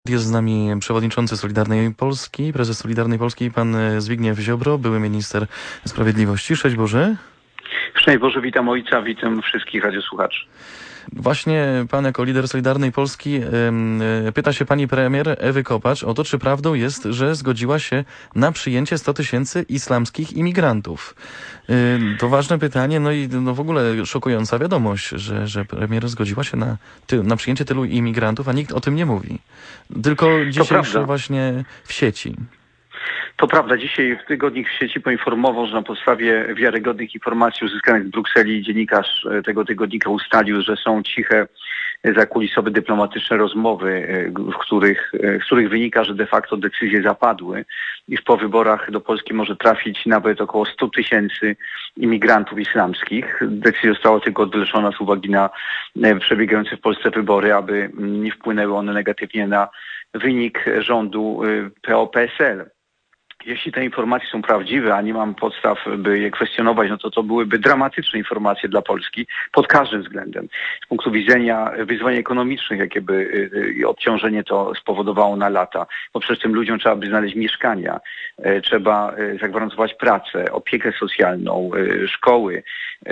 Jest z nami przewodniczący Solidarnej Polski, prezes Solidarnej Polski, pan Zbigniew Ziobro, były minister sprawiedliwości. Szczęść Boże. Szczęść Boże, witam ojca, witam wszystkich radiosłuchaczy. Właśnie pan jako lider Solidarnej Polski pyta się pani premier Ewy Kopacz o to, czy prawdą jest, że zgodziła się na przyjęcie 100 000 islamskich imigrantów. To ważne pytanie, no i w ogóle szokująca wiadomość, że premier zgodziła się na przyjęcie tylu imigrantów, a nikt o tym nie mówi. Tylko dzisiejsze właśnie w sieci. To prawda, dzisiaj tygodnik w sieci poinformował, że na podstawie wiarygodnych informacji uzyskanych z Brukseli dziennikarz tego tygodnika ustalił, że są ciche, zakulisowe, dyplomatyczne rozmowy, z których wynika, że de facto decyzje zapadły, iż po wyborach do Polski może trafić nawet około 100 000 imigrantów islamskich. Decyzja została tylko odwleczona z uwagi na przebiegające w Polsce wybory, aby nie wpłynęły one negatywnie na wynik rządu PO-PSL. Jeśli te informacje są prawdziwe, a nie mam podstaw, by je kwestionować, no to byłyby dramatyczne informacje dla Polski pod każdym względem. Z punktu widzenia wyzwań ekonomicznych, jakie by obciążenie to spowodowało na lata. Bo przecież tym ludziom trzeba by znaleźć mieszkania, trzeba zagwarantować pracę, opiekę socjalną, szkoły,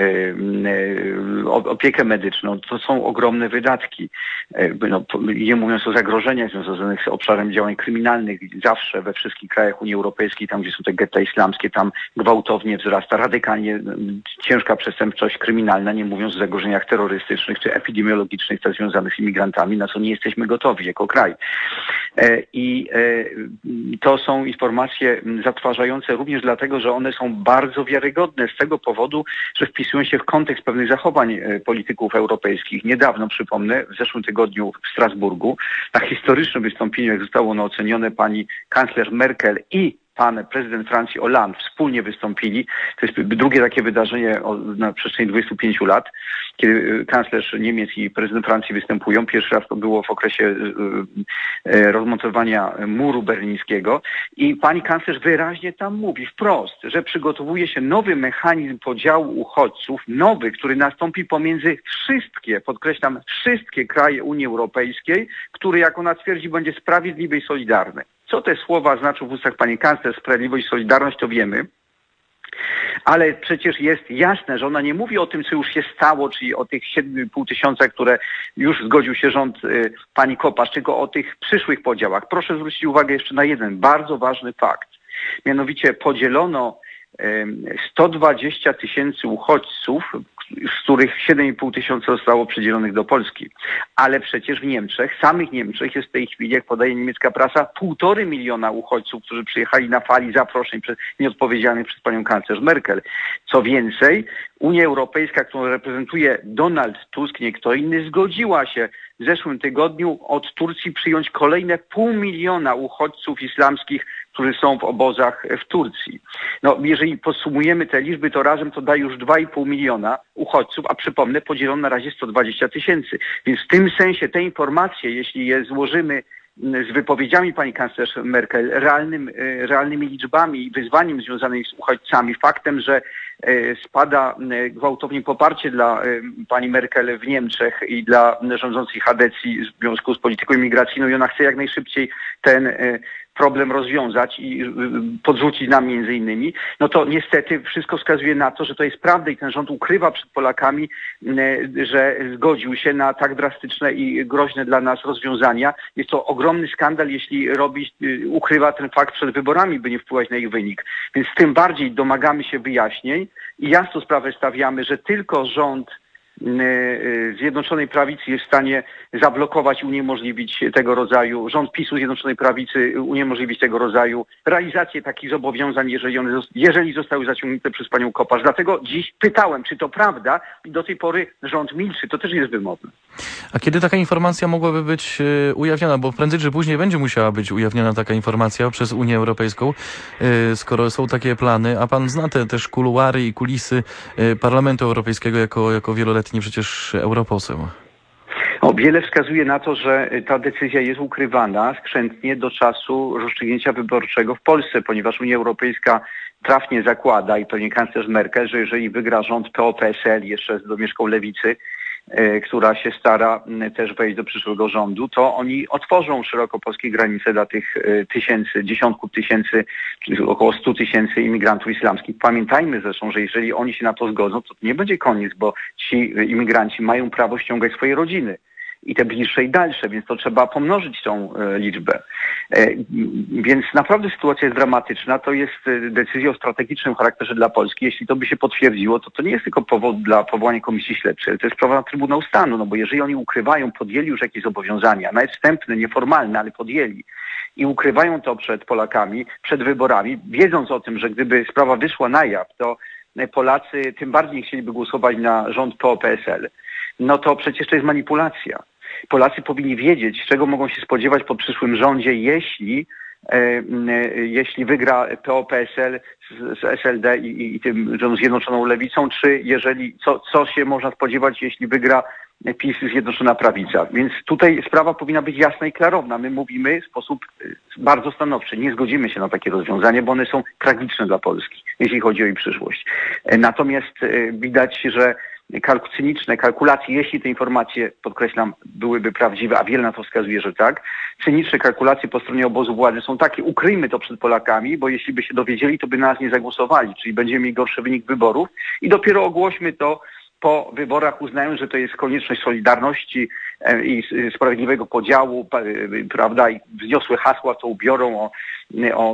opiekę medyczną. To są ogromne wydatki. Nie mówiąc o zagrożeniach związanych z obszarem działań kryminalnych, zawsze we wszystkich krajach Unii Europejskiej, tam gdzie są te getta islamskie, tam gwałtownie wzrasta radykalnie ciężka przestępczość kryminalna, nie mówiąc o zagrożeniach terrorystycznych czy epidemiologicznych też związanych z imigrantami, na co nie jesteśmy gotowi jako kraj. I to są informacje zatrważające również dlatego, że one są bardzo wiarygodne z tego powodu, że wpisują się w kontekst pewnych zachowań polityków europejskich. Niedawno, przypomnę, w zeszłym tygodniu w Strasburgu na historycznym wystąpieniu, jak zostało ono ocenione, pani kanclerz Merkel i pan prezydent Francji Hollande wspólnie wystąpili. To jest drugie takie wydarzenie na przestrzeni 25 lat, kiedy kanclerz Niemiec i prezydent Francji występują. Pierwszy raz to było w okresie rozmontowania muru berlińskiego i pani kanclerz wyraźnie tam mówi wprost, że przygotowuje się nowy mechanizm podziału uchodźców, nowy, który nastąpi pomiędzy wszystkie, podkreślam, wszystkie kraje Unii Europejskiej, który, jak ona twierdzi, będzie sprawiedliwy i solidarny. Co te słowa znaczą w ustach pani kanclerz, sprawiedliwość i solidarność, to wiemy. Ale przecież jest jasne, że ona nie mówi o tym, co już się stało, czyli o tych 7,5 tysiąca, które już zgodził się rząd pani Kopacz, tylko o tych przyszłych podziałach. Proszę zwrócić uwagę jeszcze na jeden bardzo ważny fakt. Mianowicie podzielono 120 000 uchodźców, z których 7,5 tysiąca zostało przydzielonych do Polski. Ale przecież w Niemczech, samych Niemczech jest w tej chwili, jak podaje niemiecka prasa, 1,5 miliona uchodźców, którzy przyjechali na fali zaproszeń nieodpowiedzialnych przez panią kanclerz Merkel. Co więcej, Unia Europejska, którą reprezentuje Donald Tusk, nie kto inny, zgodziła się w zeszłym tygodniu od Turcji przyjąć kolejne 500 000 uchodźców islamskich, którzy są w obozach w Turcji. No, jeżeli podsumujemy te liczby, to razem to da już 2,5 miliona uchodźców, a przypomnę, podzielono na razie 120 000. Więc w tym sensie te informacje, jeśli je złożymy z wypowiedziami pani kanclerz Merkel, realnymi liczbami i wyzwaniem związanymi z uchodźcami, faktem, że spada gwałtownie poparcie dla pani Merkel w Niemczech i dla rządzącej Chadecji w związku z polityką imigracyjną i ona chce jak najszybciej ten problem rozwiązać i podrzucić nam między innymi, no to niestety wszystko wskazuje na to, że to jest prawda i ten rząd ukrywa przed Polakami, że zgodził się na tak drastyczne i groźne dla nas rozwiązania. Jest to ogromny skandal, jeśli ukrywa ten fakt przed wyborami, by nie wpływać na ich wynik. Więc tym bardziej domagamy się wyjaśnień i jasno sprawę stawiamy, że tylko rząd Zjednoczonej Prawicy jest w stanie zablokować i uniemożliwić tego rodzaju, rząd PiS-u Zjednoczonej Prawicy uniemożliwić tego rodzaju realizację takich zobowiązań, jeżeli zostały zaciągnięte przez panią Kopacz. Dlatego dziś pytałem, czy to prawda i do tej pory rząd milczy. To też jest wymowne. A kiedy taka informacja mogłaby być ujawniona? Bo prędzej czy później będzie musiała być ujawniona taka informacja przez Unię Europejską, skoro są takie plany. A pan zna te też kuluary i kulisy Parlamentu Europejskiego jako wieloletni przecież europoseł. Wiele wskazuje na to, że ta decyzja jest ukrywana skrzętnie do czasu rozstrzygnięcia wyborczego w Polsce, ponieważ Unia Europejska trafnie zakłada, i to nie kanclerz Merkel, że jeżeli wygra rząd PO-PSL, jeszcze z domieszką lewicy, która się stara też wejść do przyszłego rządu, to oni otworzą szeroko polskie granice dla tych dziesiątków tysięcy, czy około 100 000 imigrantów islamskich. Pamiętajmy zresztą, że jeżeli oni się na to zgodzą, to nie będzie koniec, bo ci imigranci mają prawo ściągać swoje rodziny. I te bliższe i dalsze, więc to trzeba pomnożyć tą liczbę. Więc naprawdę sytuacja jest dramatyczna. To jest decyzja o strategicznym charakterze dla Polski. Jeśli to by się potwierdziło, to nie jest tylko powód dla powołania komisji śledczej, to jest sprawa na Trybunał Stanu, no bo jeżeli oni ukrywają, podjęli już jakieś zobowiązania, nawet wstępne, nieformalne, ale podjęli i ukrywają to przed Polakami, przed wyborami, wiedząc o tym, że gdyby sprawa wyszła na jaw, to Polacy tym bardziej chcieliby głosować na rząd PO-PSL. No to przecież to jest manipulacja. Polacy powinni wiedzieć, czego mogą się spodziewać po przyszłym rządzie, jeśli wygra PO-PSL z SLD i tą Zjednoczoną Lewicą, czy co się można spodziewać, jeśli wygra PiS i Zjednoczona Prawica. Więc tutaj sprawa powinna być jasna i klarowna. My mówimy w sposób bardzo stanowczy. Nie zgodzimy się na takie rozwiązania, bo one są tragiczne dla Polski, jeśli chodzi o jej przyszłość. Natomiast widać, że cyniczne kalkulacje, jeśli te informacje, podkreślam, byłyby prawdziwe, a wiele na to wskazuje, że tak, cyniczne kalkulacje po stronie obozu władzy są takie, ukryjmy to przed Polakami, bo jeśli by się dowiedzieli, to by na nas nie zagłosowali, czyli będziemy mieli gorszy wynik wyborów i dopiero ogłośmy to po wyborach, uznając, że to jest konieczność solidarności i sprawiedliwego podziału, prawda, i wzniosłe hasła to ubiorą o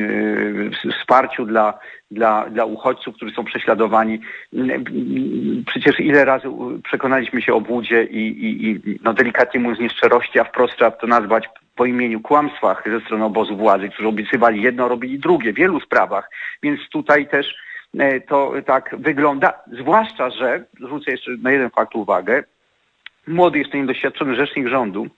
wsparciu dla uchodźców, którzy są prześladowani. Przecież ile razy przekonaliśmy się o błudzie i delikatnie mówiąc nieszczerości, a wprost trzeba to nazwać po imieniu, kłamstwach ze strony obozu władzy, którzy obiecywali jedno, robili drugie w wielu sprawach. Więc tutaj też to tak wygląda, zwłaszcza, że, zwrócę jeszcze na jeden fakt uwagę, młody, jeszcze niedoświadczony rzecznik rządu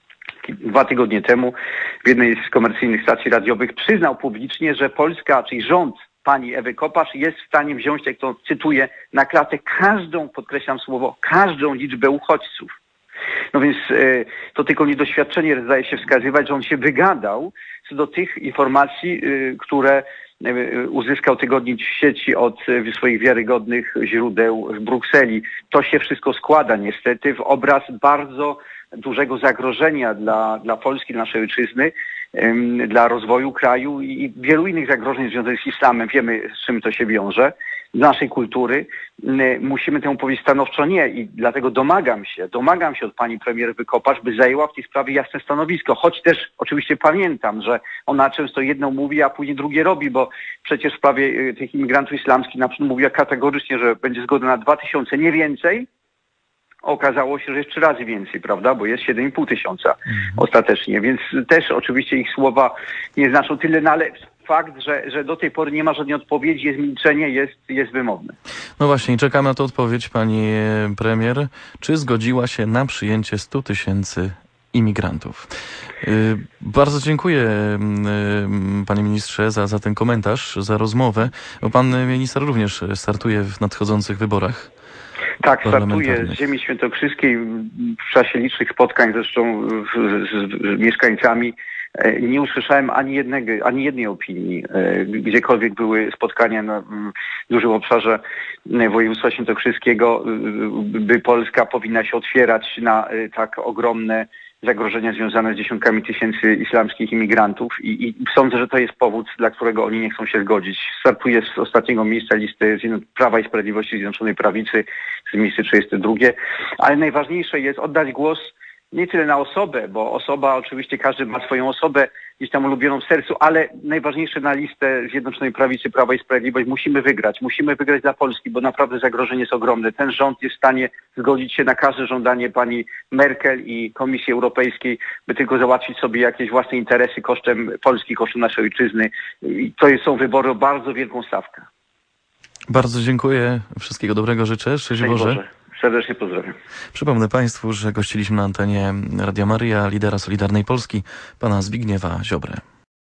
2 tygodnie temu w jednej z komercyjnych stacji radiowych przyznał publicznie, że Polska, czyli rząd pani Ewy Kopacz jest w stanie wziąć, jak to cytuję, na klatę każdą, podkreślam słowo, każdą liczbę uchodźców. No więc to tylko niedoświadczenie zdaje się wskazywać, że on się wygadał co do tych informacji, które uzyskał tygodnik w sieci od swoich wiarygodnych źródeł w Brukseli. To się wszystko składa niestety w obraz bardzo dużego zagrożenia dla Polski, dla naszej ojczyzny, dla rozwoju kraju i wielu innych zagrożeń związanych z islamem. Wiemy, z czym to się wiąże. Dla naszej kultury. Musimy temu powiedzieć stanowczo nie i dlatego domagam się od pani premier Kopacz, by zajęła w tej sprawie jasne stanowisko. Choć też oczywiście pamiętam, że ona często jedno mówi, a później drugie robi, bo przecież w sprawie tych imigrantów islamskich na przykład mówiła kategorycznie, że będzie zgoda na 2000, nie więcej. Okazało się, że jest 3 razy więcej, prawda, bo jest 7,5 tysiąca ostatecznie, więc też oczywiście ich słowa nie znaczą tyle, no ale fakt, że do tej pory nie ma żadnej odpowiedzi, jest milczenie, jest wymowne. No właśnie, czekamy na tę odpowiedź, pani premier. Czy zgodziła się na przyjęcie 100 000 imigrantów? Bardzo dziękuję, panie ministrze, za ten komentarz, za rozmowę, bo pan minister również startuje w nadchodzących wyborach. Tak, startuję z ziemi świętokrzyskiej w czasie licznych spotkań zresztą z mieszkańcami. Nie usłyszałem ani jednej opinii, gdziekolwiek były spotkania na dużym obszarze województwa świętokrzyskiego, by Polska powinna się otwierać na tak ogromne zagrożenia związane z dziesiątkami tysięcy islamskich imigrantów i sądzę, że to jest powód, dla którego oni nie chcą się zgodzić. Startuję z ostatniego miejsca listy Prawa i Sprawiedliwości Zjednoczonej Prawicy, z miejsca 32, ale najważniejsze jest oddać głos nie tyle na osobę, bo osoba, oczywiście każdy ma swoją osobę gdzieś tam ulubioną w sercu, ale najważniejsze na listę Zjednoczonej Prawicy, Prawa i Sprawiedliwość. Musimy wygrać dla Polski, bo naprawdę zagrożenie jest ogromne. Ten rząd jest w stanie zgodzić się na każde żądanie pani Merkel i Komisji Europejskiej, by tylko załatwić sobie jakieś własne interesy kosztem Polski, kosztem naszej ojczyzny. I to są wybory o bardzo wielką stawkę. Bardzo dziękuję. Wszystkiego dobrego życzę. Szczęść Boże. Serdecznie pozdrawiam. Przypomnę państwu, że gościliśmy na antenie Radia Maryja lidera Solidarnej Polski, pana Zbigniewa Ziobrę.